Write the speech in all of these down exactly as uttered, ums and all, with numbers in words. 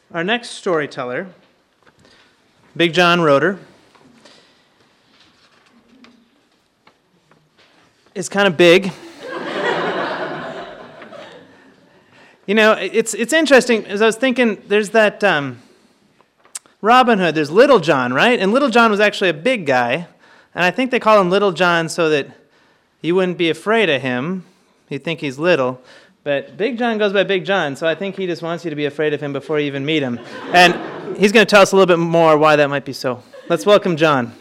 Our next storyteller, Big John Roeder, is kind of big. You know, it's it's interesting, as I was thinking, there's that um, Robin Hood, there's Little John, right? And Little John was actually a big guy, and I think they call him Little John so that you wouldn't be afraid of him. You think he's little. But Big John goes by Big John, so I think he just wants you to be afraid of him before you even meet him. And he's going to tell us a little bit more why that might be so. Let's welcome John.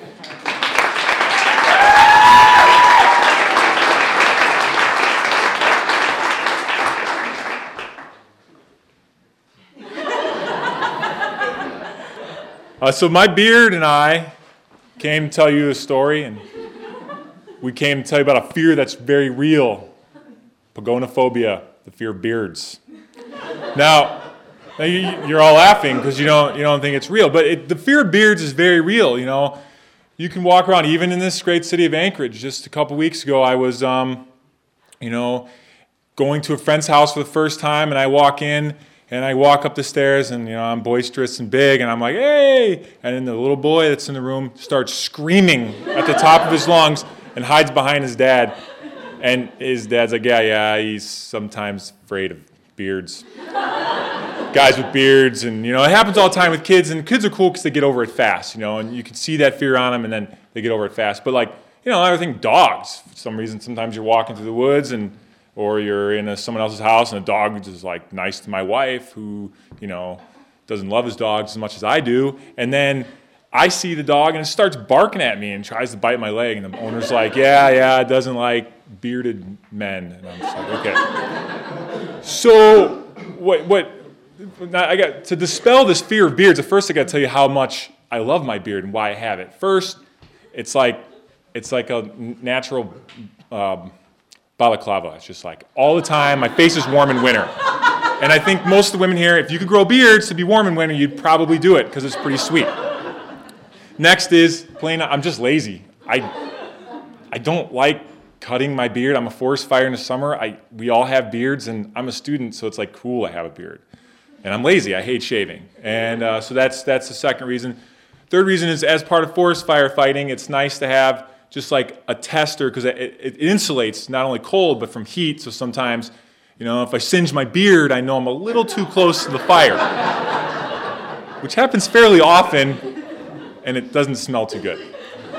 Uh, so my beard and I came to tell you a story, and we came to tell you about a fear that's very real. Pagonophobia, the fear of beards. Now, now you, you're all laughing because you don't you don't think it's real, but it, the fear of beards is very real. You know, you can walk around even in this great city of Anchorage. Just a couple weeks ago, I was, um, you know, going to a friend's house for the first time, and I walk in and I walk up the stairs, and you know I'm boisterous and big, and I'm like, hey, and then the little boy that's in the room starts screaming at the top of his lungs and hides behind his dad. And his dad's like, yeah, yeah, he's sometimes afraid of beards. Guys with beards, and, you know, it happens all the time with kids, and kids are cool because they get over it fast, you know, and you can see that fear on them, and then they get over it fast. But, like, you know, I think dogs, for some reason, sometimes you're walking through the woods, and or you're in a, someone else's house, and a dog is, like, nice to my wife, who, you know, doesn't love his dogs as much as I do, and then I see the dog, and it starts barking at me and tries to bite my leg, and the owner's like, yeah, yeah, it doesn't like bearded men. And I'm just like, okay. So what what I got to dispel this fear of beards, at first I got to tell you how much I love my beard and why I have it. First, it's like it's like a natural um, balaclava. It's just like all the time, my face is warm in winter. And I think most of the women here, if you could grow beards to be warm in winter, you'd probably do it because it's pretty sweet. Next is plain, I'm just lazy. I I don't like cutting my beard. I'm a forest fire in the summer. I we all have beards, and I'm a student, so it's like cool I have a beard. And I'm lazy. I hate shaving. And uh, so that's that's the second reason. Third reason is as part of forest firefighting, it's nice to have just like a tester because it, it, it insulates not only cold but from heat. So sometimes, you know, if I singe my beard, I know I'm a little too close to the fire, which happens fairly often, and it doesn't smell too good.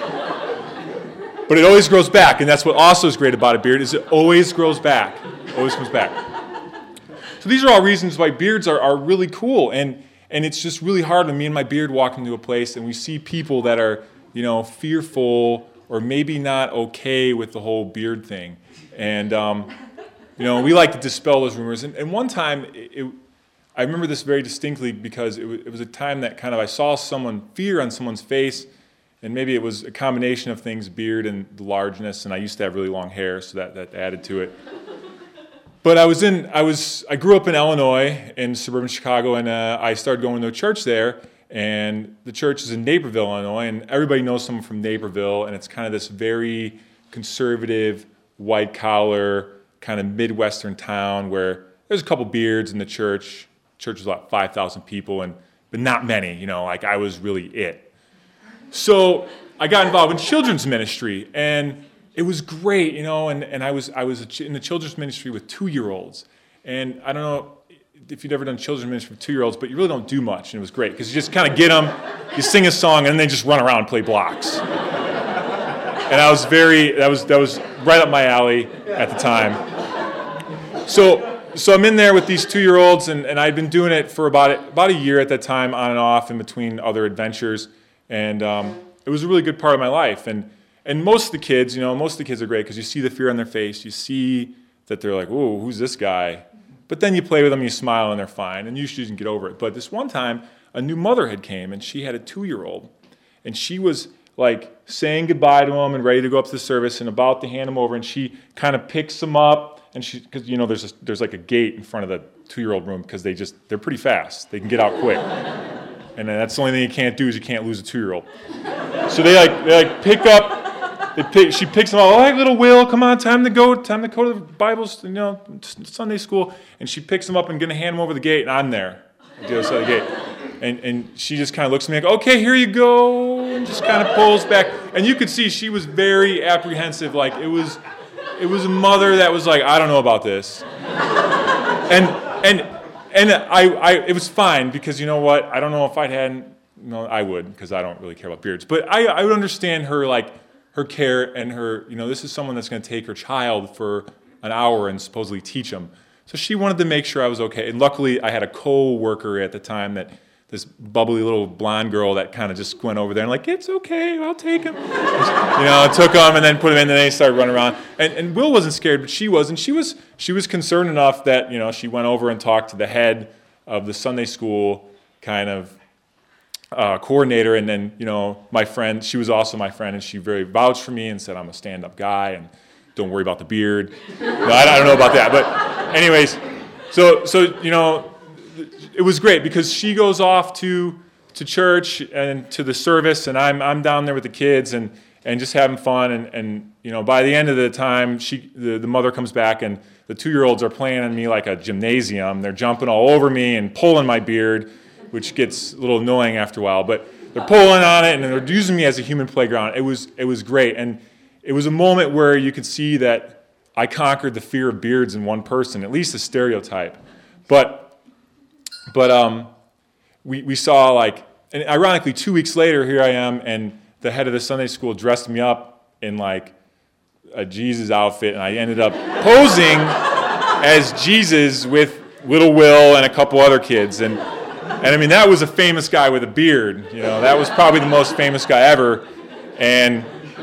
But it always grows back, and that's what also is great about a beard, is it always grows back. Always comes back. So these are all reasons why beards are, are really cool, and, and it's just really hard when me and my beard walk into a place and we see people that are, you know, fearful or maybe not okay with the whole beard thing. And, um, you know, we like to dispel those rumors. And, and one time, it, it, I remember this very distinctly because it was, it was a time that kind of I saw someone, fear on someone's face. And maybe it was a combination of things, beard and the largeness, and I used to have really long hair, so that, that added to it. But I was in, I was, I grew up in Illinois, in suburban Chicago, and uh, I started going to a church there, and the church is in Naperville, Illinois, and everybody knows someone from Naperville, and it's kind of this very conservative, white-collar, kind of Midwestern town where there's a couple beards in the church. Church is about five thousand people, and but not many, you know, like I was really it. So I got involved in children's ministry, and it was great, you know, and, and I was I was in the children's ministry with two-year-olds. And I don't know if you've ever done children's ministry with two-year-olds, but you really don't do much, and it was great, because you just kind of get them, you sing a song, and then they just run around and play blocks. And I was very, that was that was right up my alley at the time. So so I'm in there with these two-year-olds, and, and I'd been doing it for about, about a year at that time, on and off, in between other adventures. And um, it was a really good part of my life. And and most of the kids, you know, most of the kids are great because you see the fear on their face. You see that they're like, whoa, who's this guy? But then you play with them, you smile, and they're fine. And usually you can get over it. But this one time, a new mother had came, and she had a two-year-old. And she was, like, saying goodbye to him and ready to go up to the service and about to hand him over. And she kind of picks him up. And she, because, you know, there's, a, there's like a gate in front of the two-year-old room because they just, they're pretty fast. They can get out quick. And that's the only thing you can't do is you can't lose a two-year-old. So they like they like pick up. They pick. She picks him up. All right, little Will, come on, time to go. Time to go to the Bible, you know, Sunday school. And she picks him up and gonna hand him over the gate, and I'm there. the other side of the gate. And, and she just kind of looks at me like, okay, here you go, and just kind of pulls back. And you could see she was very apprehensive. Like, it was it was a mother that was like, I don't know about this. And and and I, I it was fine, because you know what? I don't know if I'd had, no, I would, because I don't really care about beards. But I, I would understand her, like, her care and her, you know, this is someone that's going to take her child for an hour and supposedly teach them. So she wanted to make sure I was okay. And luckily, I had a co-worker at the time, that this bubbly little blonde girl that kind of just went over there and like, it's okay, I'll take him. You know, took him and then put him in, and then they started running around. And, and Will wasn't scared, but she was. And she was she was concerned enough that, you know, she went over and talked to the head of the Sunday school kind of uh, coordinator. And then, you know, my friend, she was also my friend, and she very vouched for me and said, I'm a stand-up guy, and don't worry about the beard. No, I, I don't know about that. But anyways, so so, you know, it was great, because she goes off to to church and to the service, and I'm I'm down there with the kids and, and just having fun. And, and you know, by the end of the time, she the, the mother comes back, and the two-year-olds are playing on me like a gymnasium. They're jumping all over me and pulling my beard, which gets a little annoying after a while. But they're pulling on it, and they're using me as a human playground. It was it was great, and it was a moment where you could see that I conquered the fear of beards in one person, at least the stereotype. But But um, we we saw, like, and ironically, two weeks later, here I am, and the head of the Sunday school dressed me up in like a Jesus outfit, and I ended up posing as Jesus with little Will and a couple other kids, and and I mean, that was a famous guy with a beard. You know, that was probably the most famous guy ever, and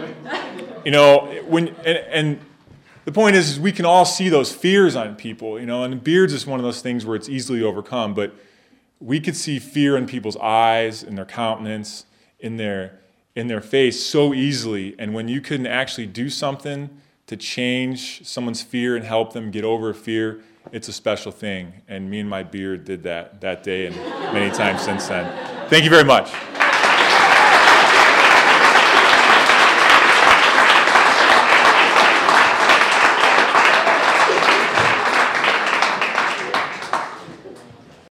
you know, when and. and the point is, is, we can all see those fears on people, you know, and beards is one of those things where it's easily overcome, but we could see fear in people's eyes, in their countenance, in their in their face so easily. And when you can actually do something to change someone's fear and help them get over a fear, it's a special thing. And me and my beard did that that day and many times since then. Thank you very much.